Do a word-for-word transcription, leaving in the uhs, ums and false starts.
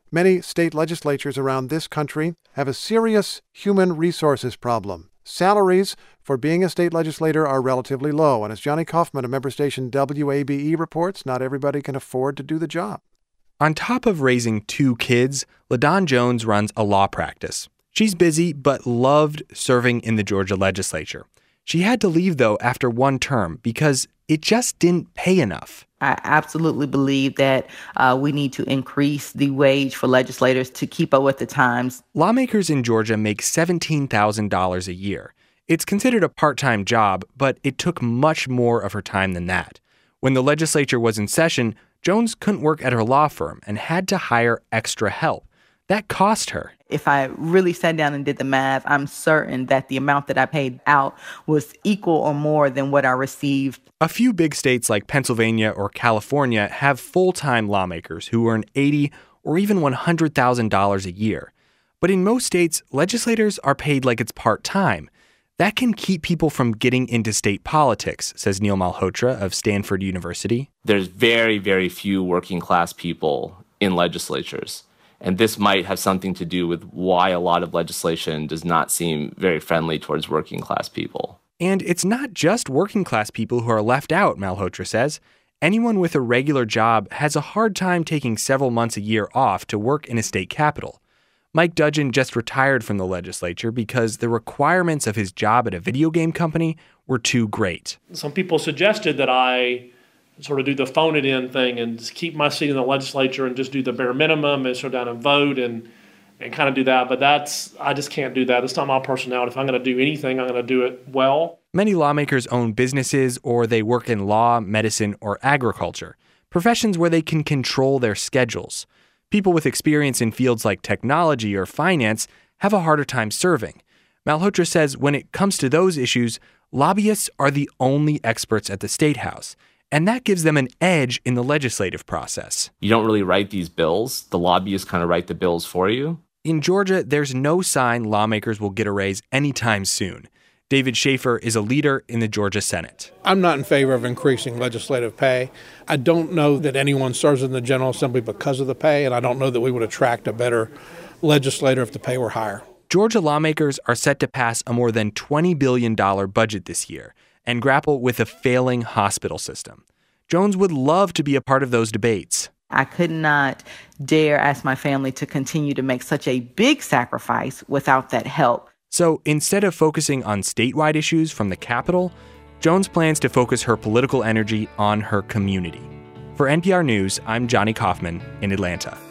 Many state legislatures around this country have a serious human resources problem. Salaries for being a state legislator are relatively low, and as Johnny Kaufman of member station W A B E reports, not everybody can afford to do the job. On top of raising two kids, LaDawn Jones runs a law practice. She's busy, but loved serving in the Georgia legislature. She had to leave, though, after one term because it just didn't pay enough. I absolutely believe that uh, we need to increase the wage for legislators to keep up with the times. Lawmakers in Georgia make seventeen thousand dollars a year. It's considered a part-time job, but it took much more of her time than that. When the legislature was in session, Jones couldn't work at her law firm and had to hire extra help. That cost her. If I really sat down and did the math, I'm certain that the amount that I paid out was equal or more than what I received. A few big states like Pennsylvania or California have full-time lawmakers who earn eighty thousand dollars or even one hundred thousand dollars a year. But in most states, legislators are paid like it's part-time. That can keep people from getting into state politics, says Neil Malhotra of Stanford University. There's very, very few working-class people in legislatures. And this might have something to do with why a lot of legislation does not seem very friendly towards working-class people. And it's not just working-class people who are left out, Malhotra says. Anyone with a regular job has a hard time taking several months a year off to work in a state capitol. Mike Dudgeon just retired from the legislature because the requirements of his job at a video game company were too great. Some people suggested that I sort of do the phone it in thing and just keep my seat in the legislature and just do the bare minimum and sit down and vote and and kind of do that. But that's, I just can't do that. It's not my personality. If I'm going to do anything, I'm going to do it well. Many lawmakers own businesses or they work in law, medicine, or agriculture, professions where they can control their schedules. People with experience in fields like technology or finance have a harder time serving. Malhotra says when it comes to those issues, lobbyists are the only experts at the State House. And that gives them an edge in the legislative process. You don't really write these bills. The lobbyists kind of write the bills for you. In Georgia, there's no sign lawmakers will get a raise anytime soon. David Schaefer is a leader in the Georgia Senate. I'm not in favor of increasing legislative pay. I don't know that anyone serves in the General Assembly because of the pay, and I don't know that we would attract a better legislator if the pay were higher. Georgia lawmakers are set to pass a more than twenty billion dollars budget this year and grapple with a failing hospital system. Jones would love to be a part of those debates. I could not dare ask my family to continue to make such a big sacrifice without that help. So instead of focusing on statewide issues from the Capitol, Jones plans to focus her political energy on her community. For N P R News, I'm Johnny Kaufman in Atlanta.